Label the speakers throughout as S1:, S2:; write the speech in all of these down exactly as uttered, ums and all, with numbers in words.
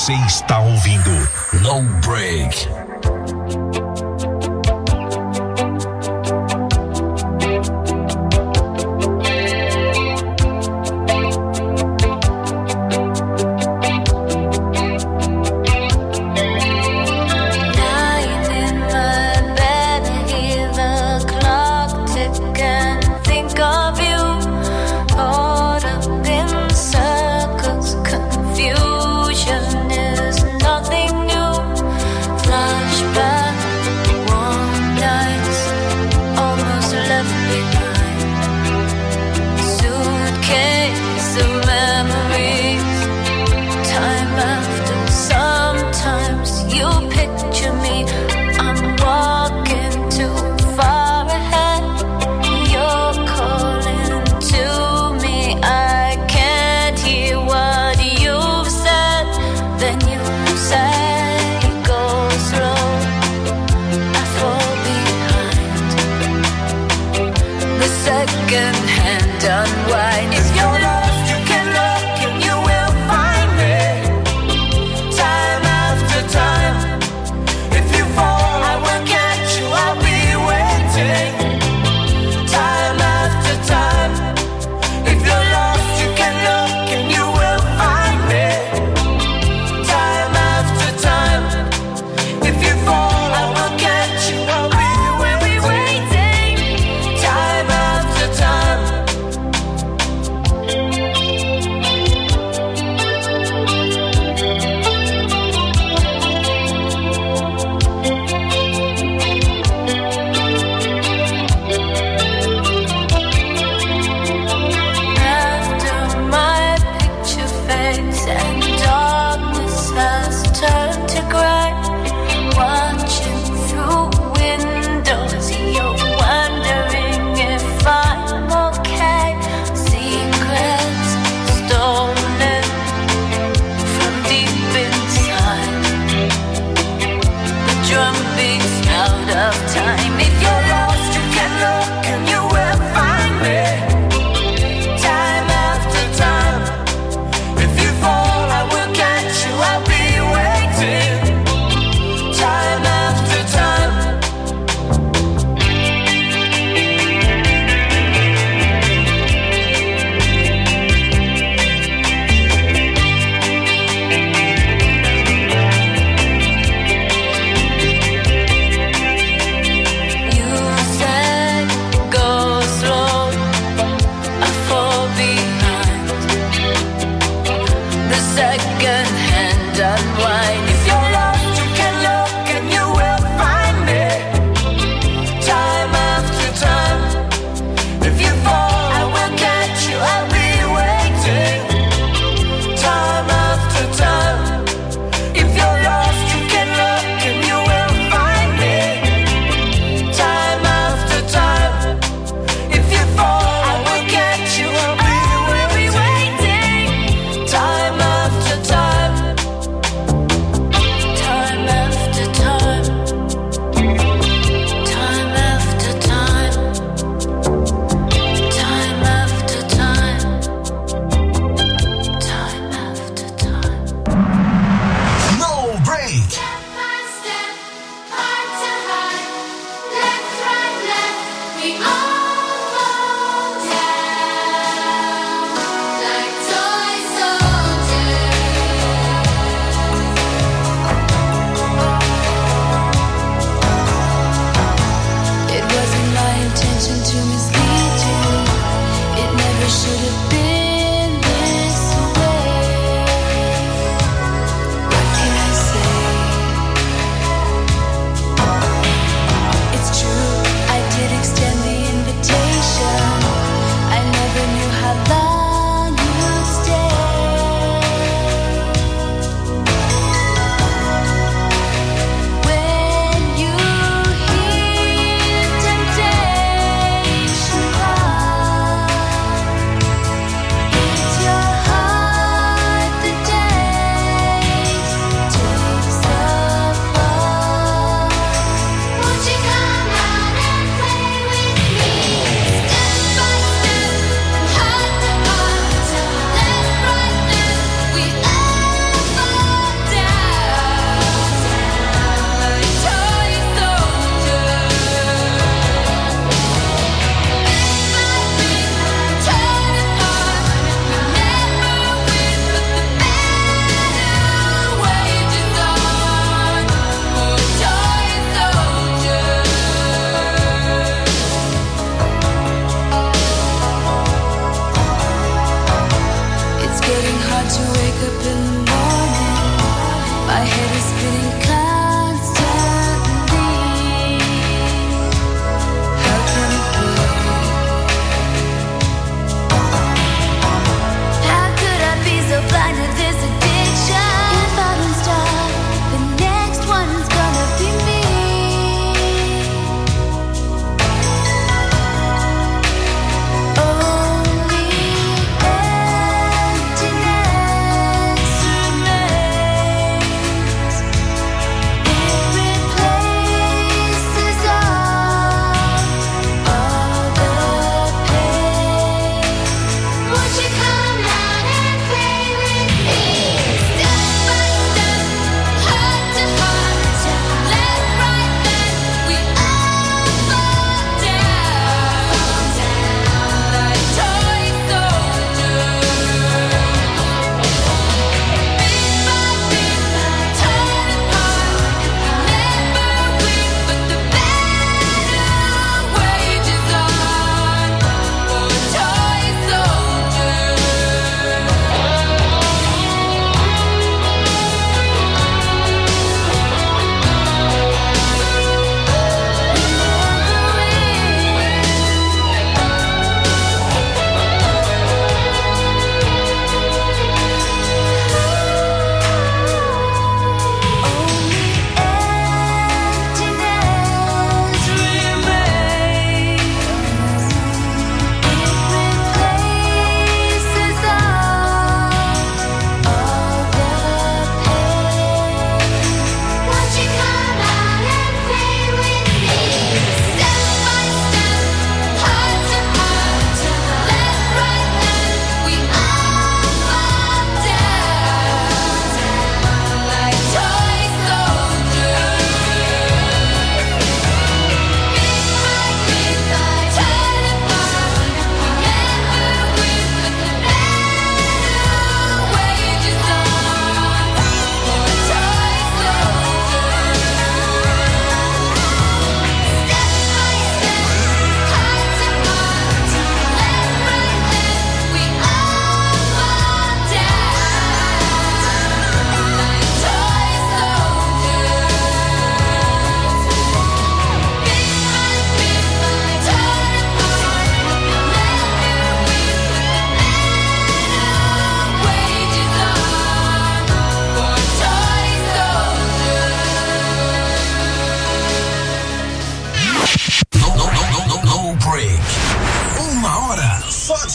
S1: Você está ouvindo No Break.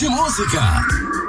S1: de música.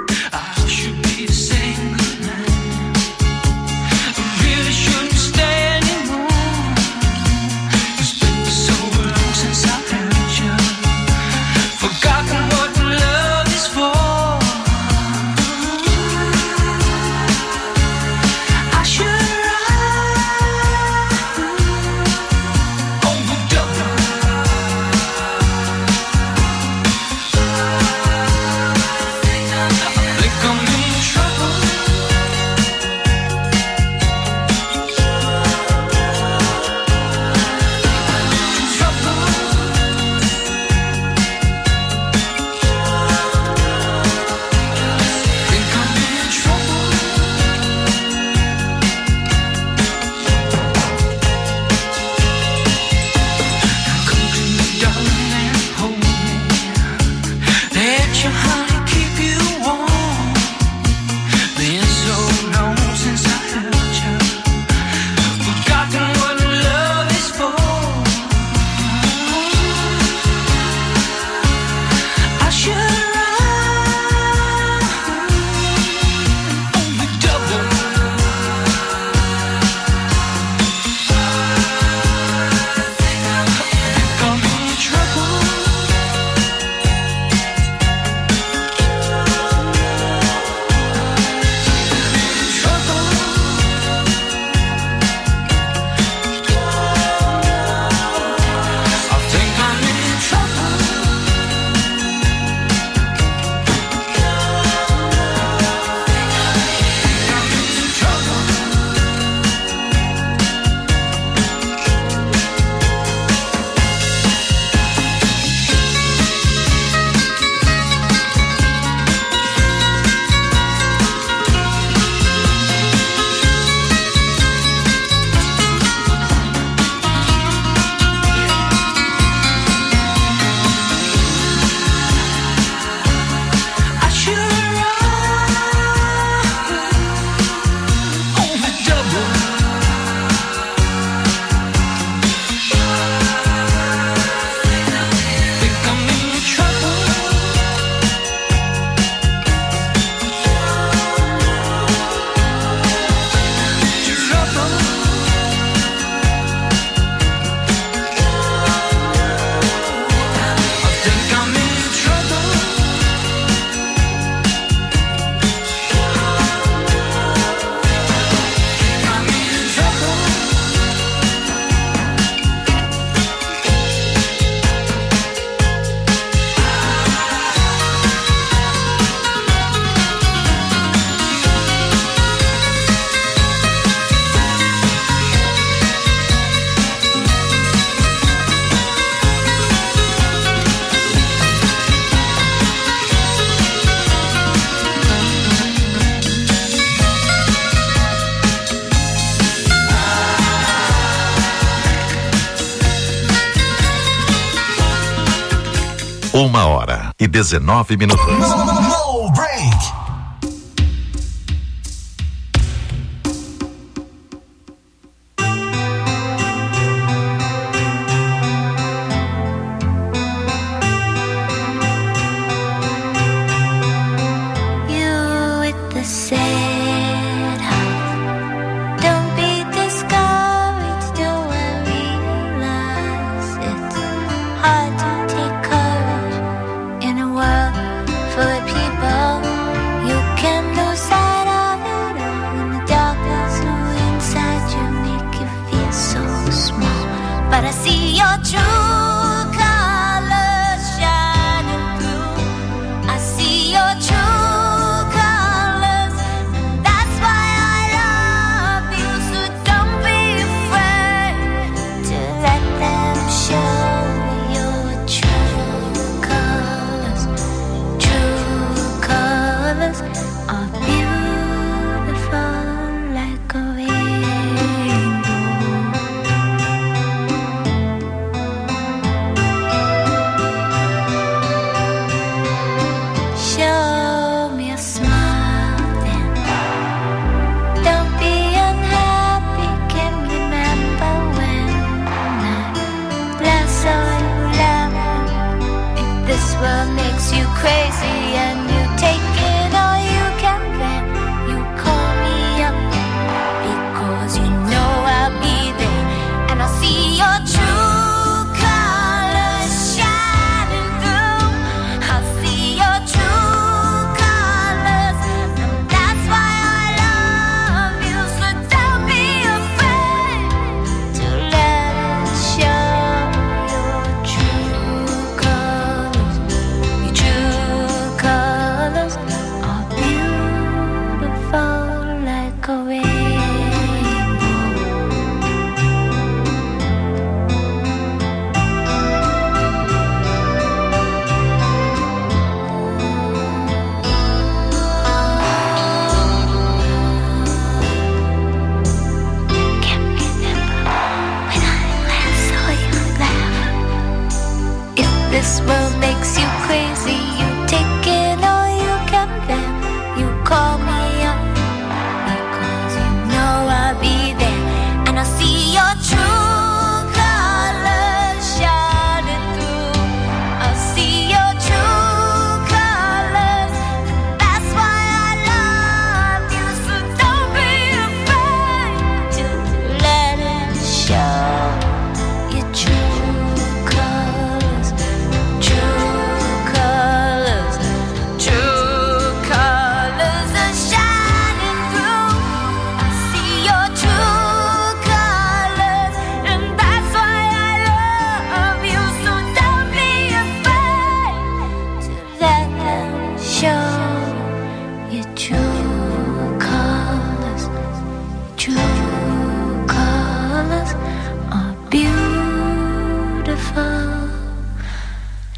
S2: Uma hora e dezenove minutos.
S1: No, no, no break.
S3: Hard to take courage in a world full of people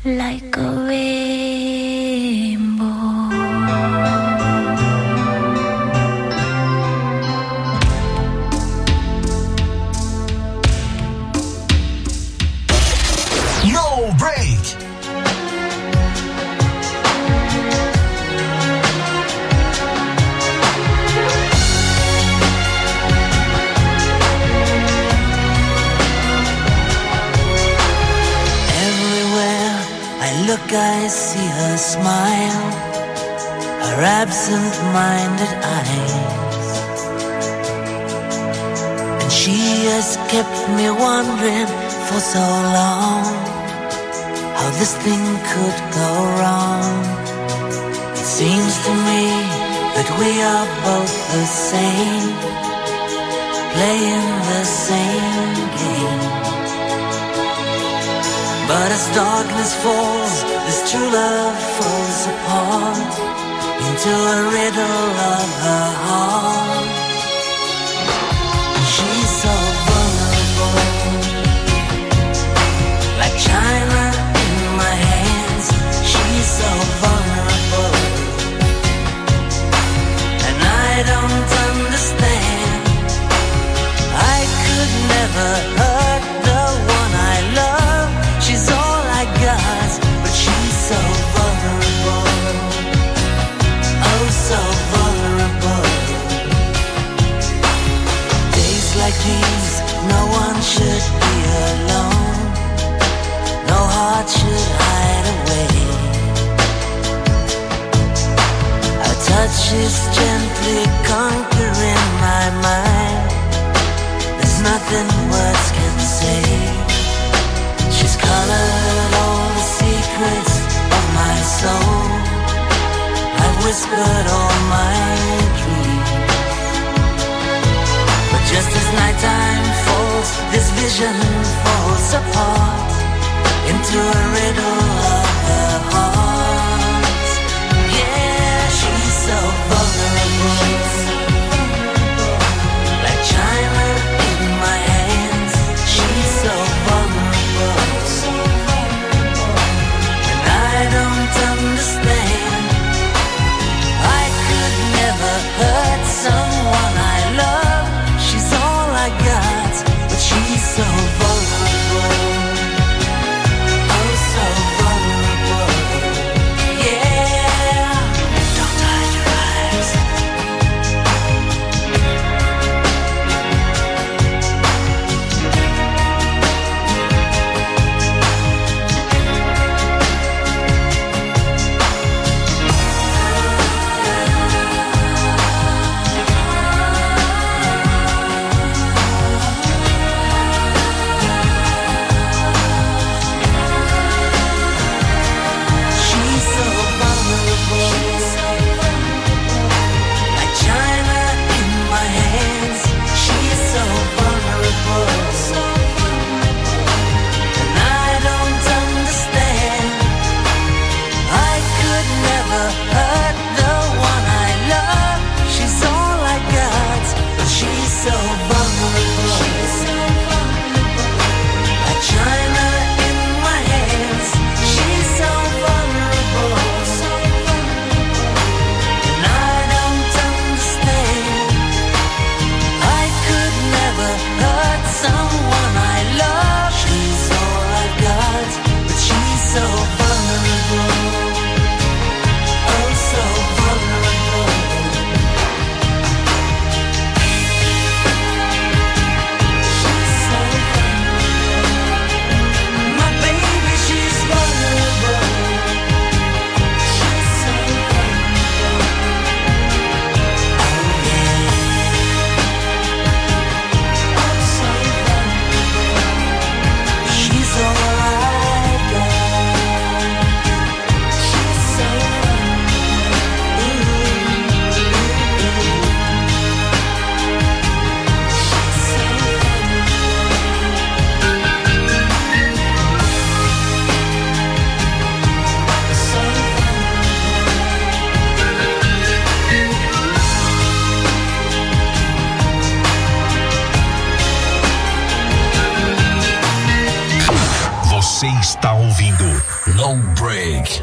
S3: like a rainbow.
S1: No break.
S4: Look, I see her smile, her absent-minded eyes, and she has kept me wondering for so long how this thing could go wrong. It seems to me that we are both the same, playing the same game. But as darkness falls, this true love falls apart into a riddle of her heart. She's so vulnerable, like china in my hands. She's so vulnerable, and I don't understand. I could never hurt the one I love. She's all I got, but she's so vulnerable. Oh, so vulnerable. Days like these, no one should be alone. No heart should hide away. Her touch is gently conquering my mind. There's nothing words can say. She's colored all the secrets of my soul. I've whispered all my dreams. But just as nighttime falls, this vision falls apart into a riddle of her heart. Yeah, she's so vulnerable, like china in my hands. She's so vulnerable, I don't understand. I could never hurt someone I love. She's all I got, but she's so vulnerable. Oh, so vulnerable. Yeah, don't hide your eyes.
S1: Você está ouvindo No break.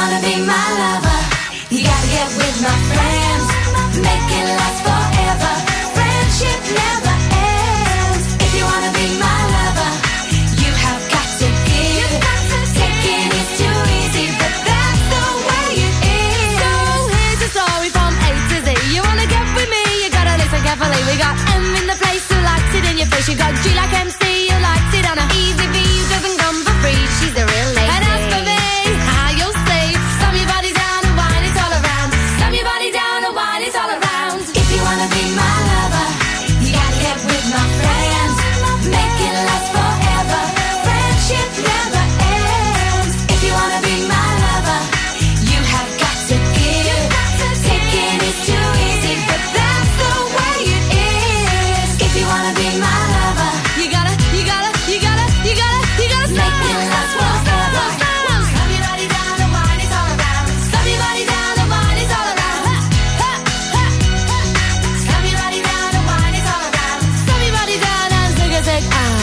S4: wanna be my lover, you gotta get with my friends, make it last forever. Friendship never ends. If you wanna be my lover, you have got to give. Taking is too easy, but that's the way it is. So here's the story from A to Z. You wanna get with me, you gotta listen carefully. We got M in the place who likes it in your face. You got G like M C who likes it on a easy V who doesn't come for free. She's a real lady. And as for me, how you'll see, slam your body down and wine it all around. Slam your body down and wine it all around. If you wanna be my lover, you gotta get with my friends, make it last forever. Friendship never ends. If you wanna be my lover, you have got to give. Taking is too easy, but that's the way it is. If you wanna be my lover, you gotta, you gotta, you gotta, you gotta, you gotta make it last forever. Slam your body down and wine it all around. Slam your body down and wine it all around. Ha, ha, ha. Slam your body down and wine it all around. Slam your body down and zig a zig ah.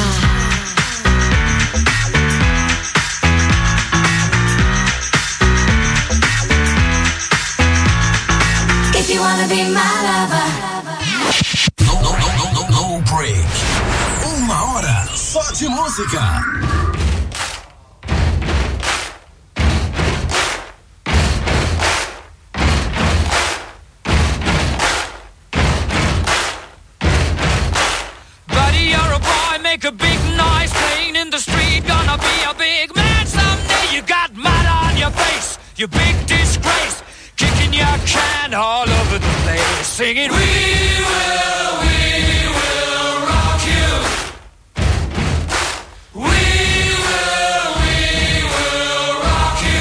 S4: If you wanna be my lover.
S1: No, no, no, no, no, no break. Uma hora só de música.
S3: Buddy, you're a boy, make a big noise playing in the street. Gonna be a big man someday. You got mud on your face, you big disgrace. Kicking your can all over the place, singing, we will, we will rock you. We will, we will rock you.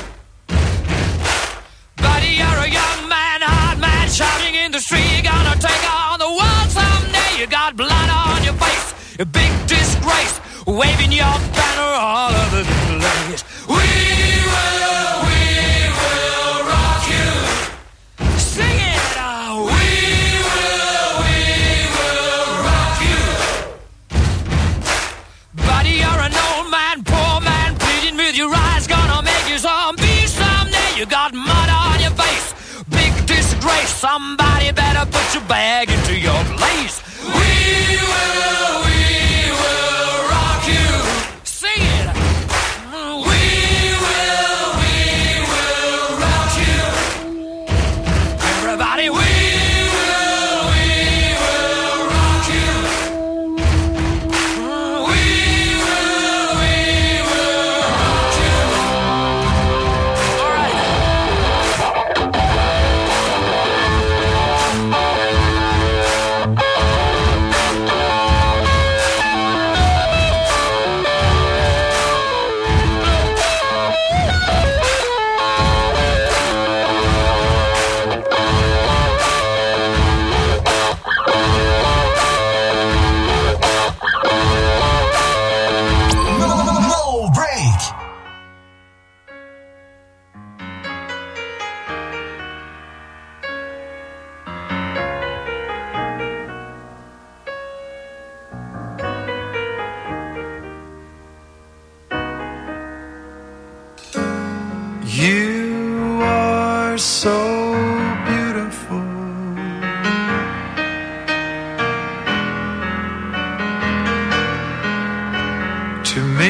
S3: Buddy, you're a young man, hard man, shouting in the street. You're gonna take on the world someday. You got blood on your face, a big disgrace, waving your banner all over the place. We will, we will rock you. Sing it out. We will, we will rock you. Buddy, you're an old man, poor man, pleading with your eyes, gonna make you zombie someday. You got mud on your face, big disgrace. Somebody better put your bag into your place. We will, we will rock you. Sing it. We will, we will rock you. Everybody, we will, we will rock you. We will, we will rock you. All right.
S1: No, no, no break.
S5: You are so beautiful. To me,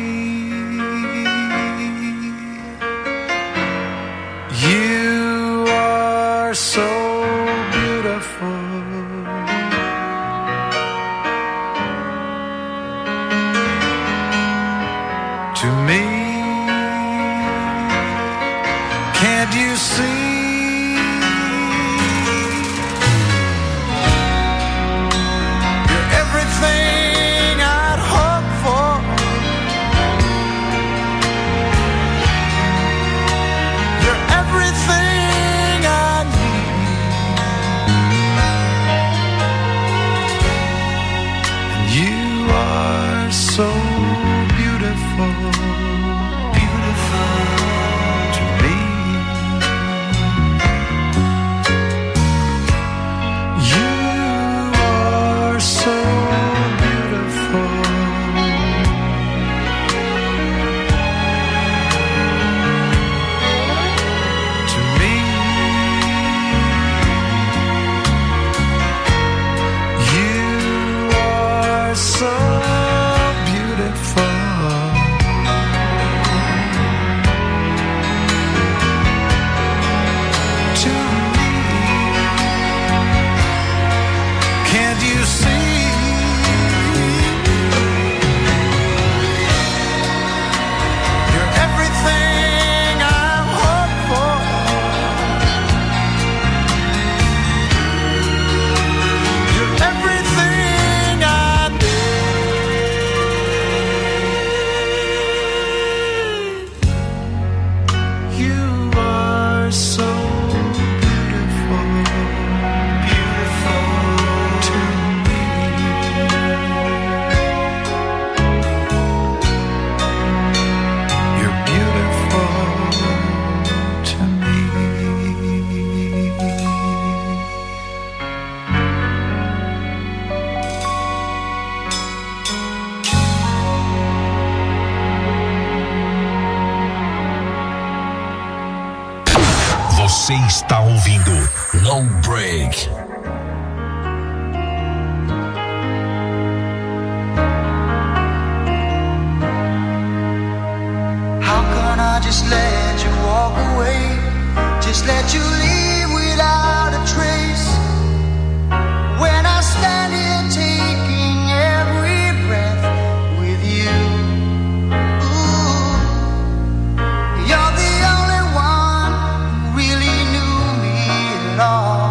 S5: you are so beautiful. To me, can't you see? You're everything I'd hope for. You're everything I need. And you are so beautiful, beautiful to me.
S1: Você está ouvindo No Break.
S6: How can I just let you walk away? Just let you leave without a trace. When I stand here taking every breath with you. Ooh, you're the only one who really knew me at all.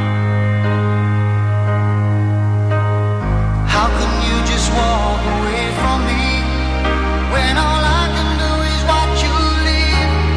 S6: How can you just walk away from me when all I can do is watch you leave?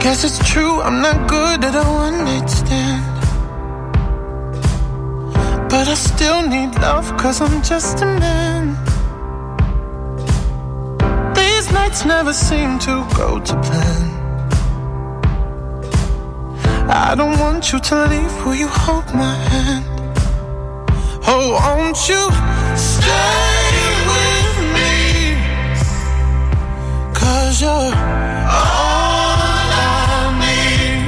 S5: Guess it's true, I'm not good at a one-night stand. But I still need love, cause I'm just a man. These nights never seem to go to plan. I don't want you to leave, will you hold my hand? Oh, won't you stay with me? Cause you're all I need.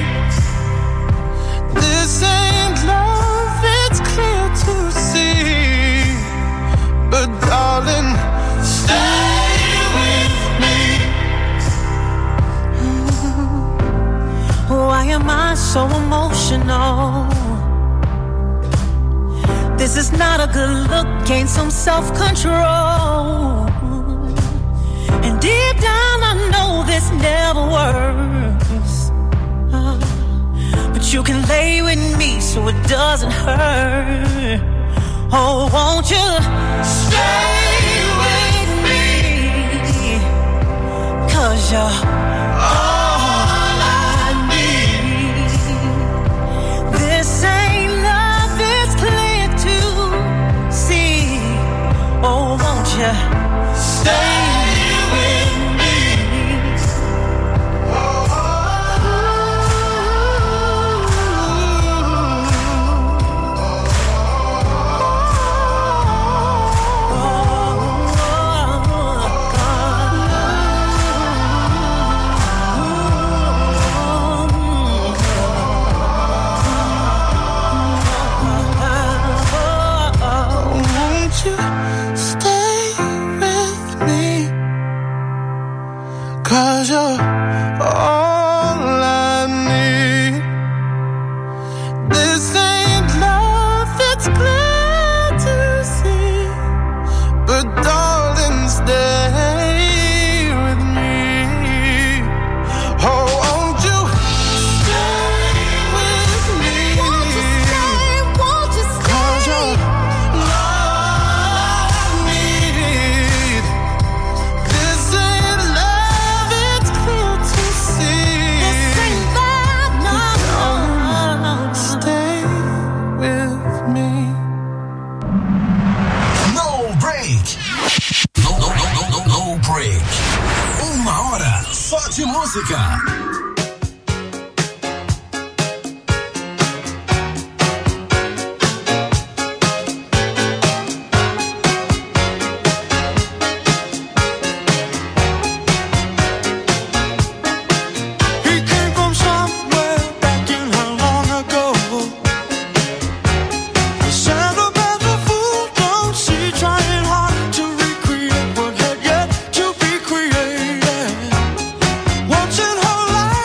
S5: This ain't love, it's clear to see. But darling, stay with me. Mm-hmm. Why am I so emotional? This is not a good look, gain some self-control. And deep down I know this never works. uh, But you can lay with me so it doesn't hurt. Oh, won't you stay with me? Cause you're all I need. This ain't love, it's clear to see. Oh, won't you stay with me? Won't you stay with me? Cause you're all I need. This ain't love, it's clear to see. But darling, stay with me. Oh, won't you stay with me? Won't you stay, won't you stay? Cause you're all I need. This ain't love, it's clear to see. This ain't love, no, no. Stay with me.
S1: No break. No, no, no, no, no, no break. Uma hora só de música.
S5: He came from somewhere back in how long ago. The sentimental fool don't see, trying hard to recreate what had yet to be created. Once in her life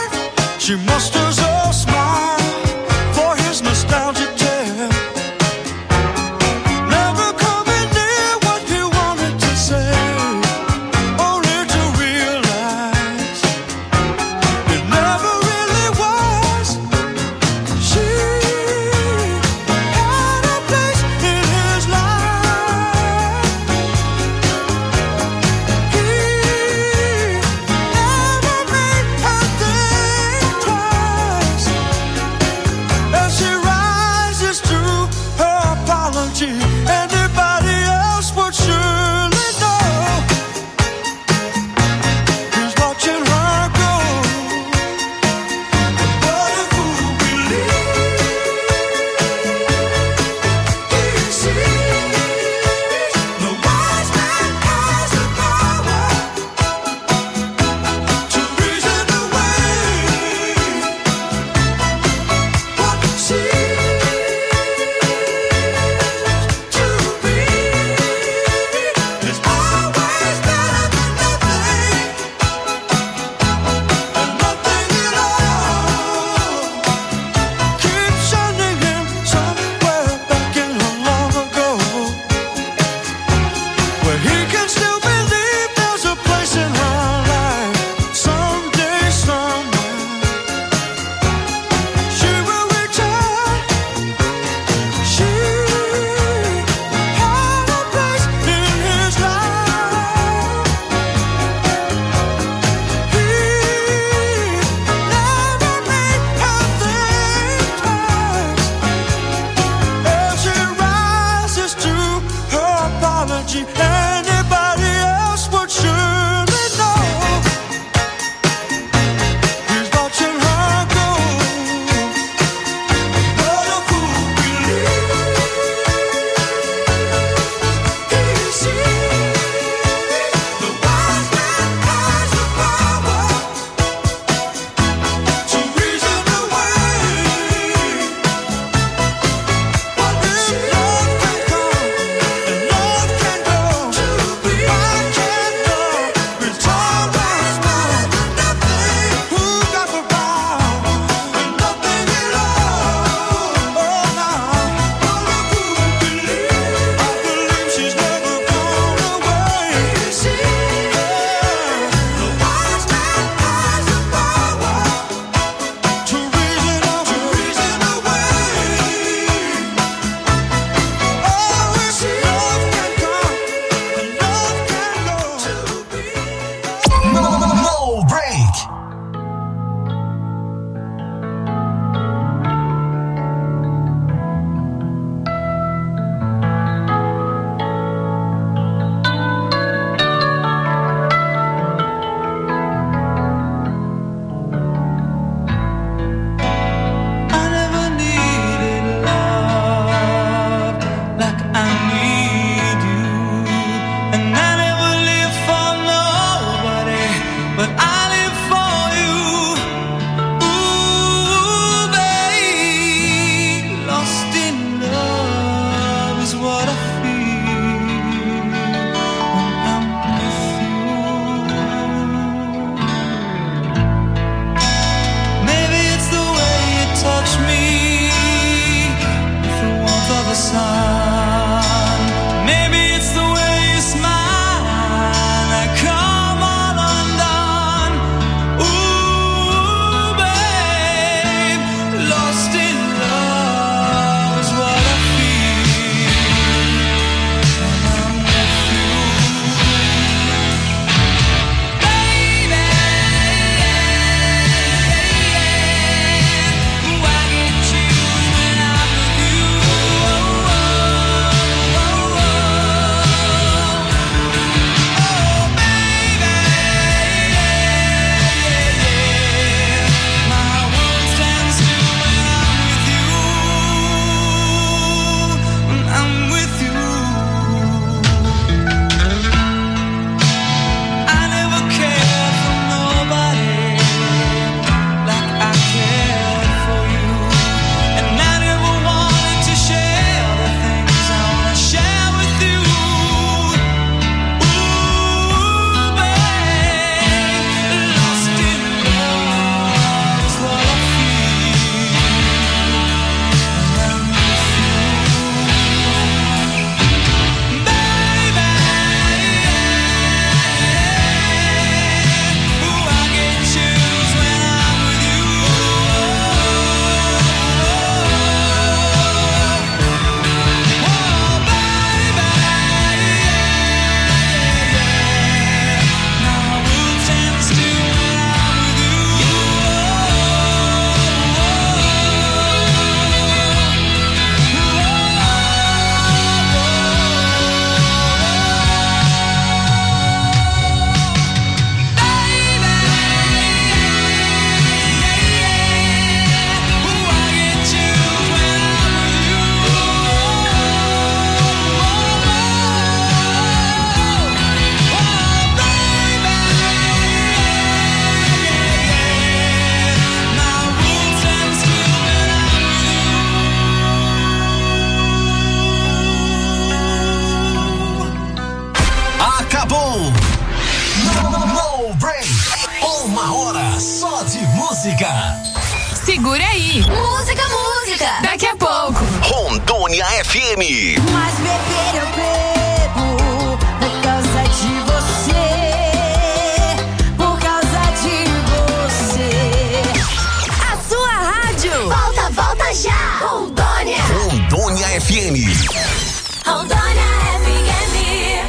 S1: Uma hora só de música.
S7: Segura aí.
S8: Música, música.
S7: Daqui a pouco.
S2: Rondônia F M.
S5: Mas beber eu bebo por causa de você. Por causa de você.
S8: A sua rádio. Volta, volta já. Rondônia.
S2: Rondônia F M.
S8: Rondônia F M.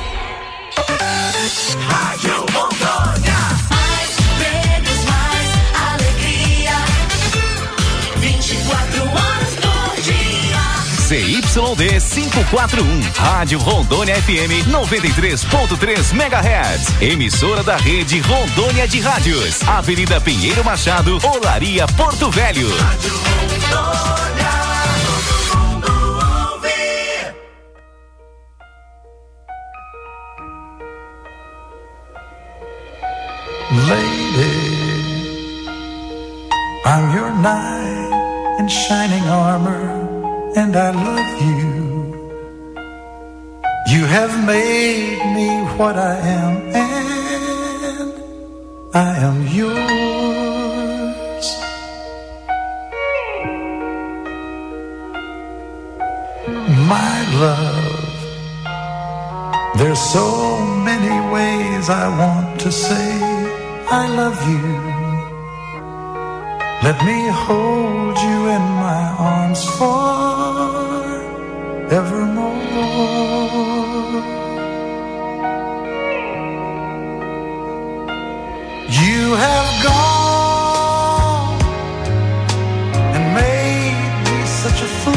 S1: Rádio Rondônia.
S8: Mais medos, mais alegria. vinte e quatro horas por dia.
S9: C Y D quinhentos e quarenta e um, Rádio Rondônia F M noventa e três ponto três megahertz, emissora da rede Rondônia de Rádios, Avenida Pinheiro Machado, Olaria, Porto Velho.
S1: Rádio Rondônia, todo mundo ouve.
S10: Lady, I'm your knight in shining armor, and I love you. You have made me what I am, and I am yours. My love, there's so many ways I want to say I love you. Let me hold you in my arms forevermore. You have gone and made me such a fool.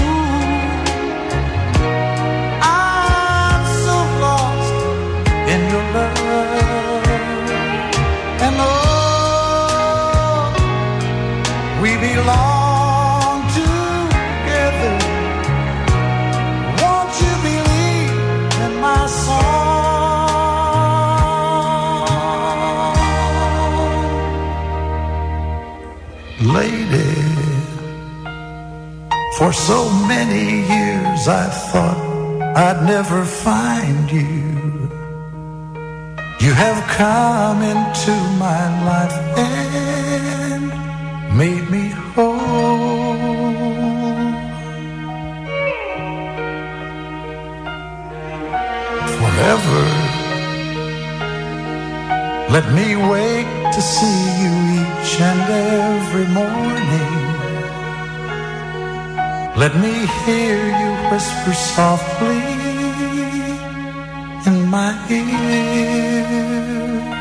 S10: I'm so lost in your love. And oh, we belong together. Won't you believe in my song? Lady, for so many years I thought I'd never find you. You have come into my life and made me whole. Forever, let me wake to see you each and every morning. Let me hear you whisper softly in my ear.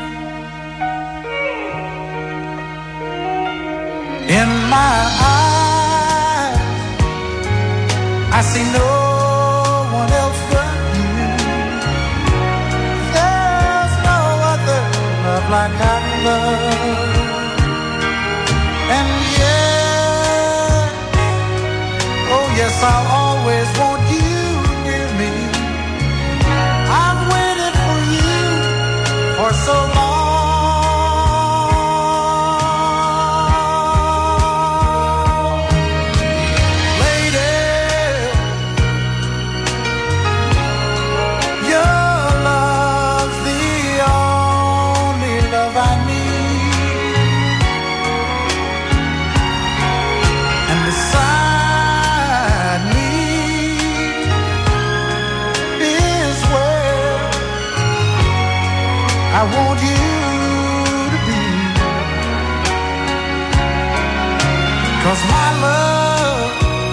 S10: In my eyes, I see no one else but you. There's no other love like I love. And yes, oh yes, I'll always want you near me. I've waited for you for so long. I want you to be, 'cause my love,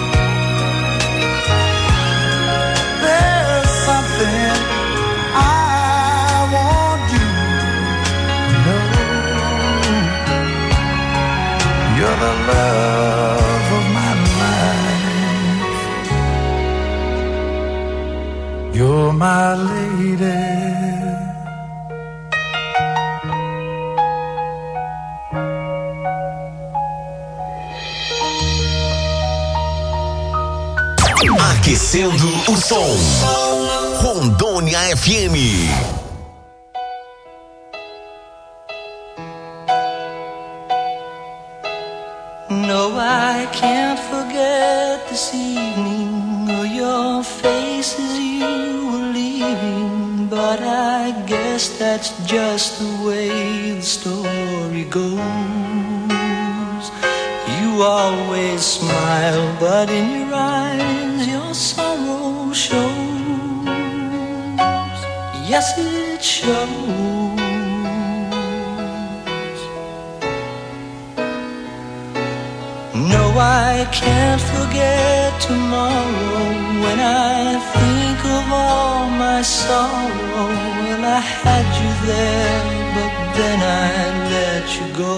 S10: there's something I want you to know. You're the love of my life. You're my lady.
S2: Aquecendo o som. Rondônia F M.
S6: No, I can't forget this evening or your face as you were leaving, but I guess that's just the way the story story goes. You always smile, but in your eyes your sorrow shows. Yes, it shows. No, I can't forget tomorrow. When I think of all my sorrow, well, I had you there, but then I let you go.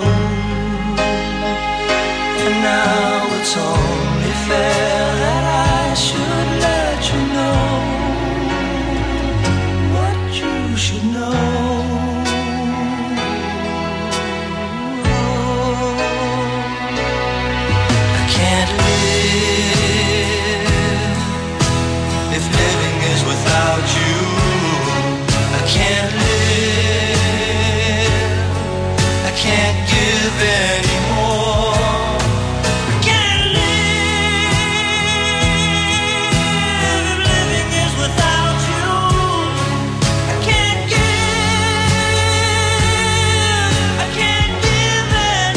S6: And now it's only fair that I should let you know what you should know. Without you, I can't live. I can't give anymore. I can't live. If living is without you, I can't give. I can't give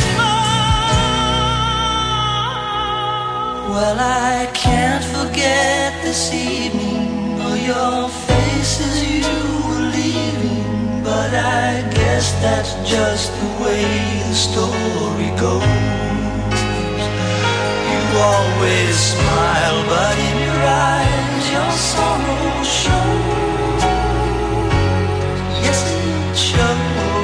S6: anymore. Well, I can't forget this evening. Your face as you were leaving, but I guess that's just the way the story goes. You always smile, but in your eyes your sorrow shows. Yes, it shows.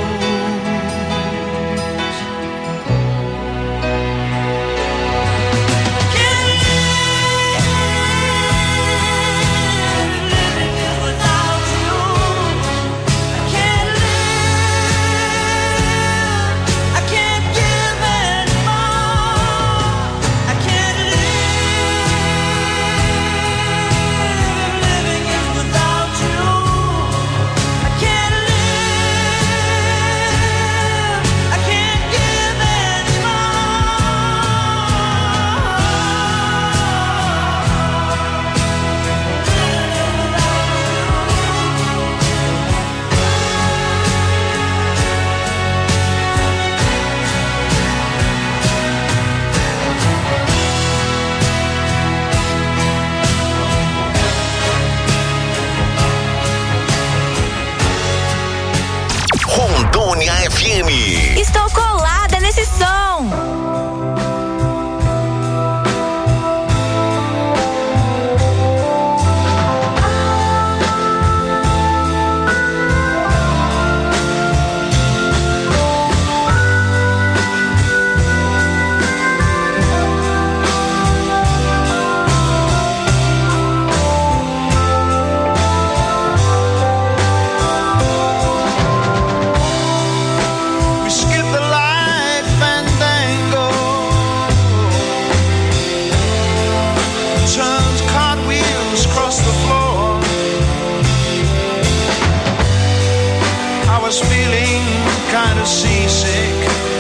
S2: F M.
S8: Estou colada nesse som.
S6: Seasick.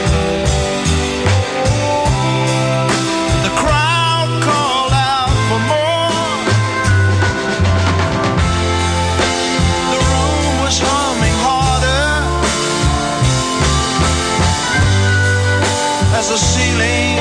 S6: The crowd called out for more. The room was humming harder as the ceiling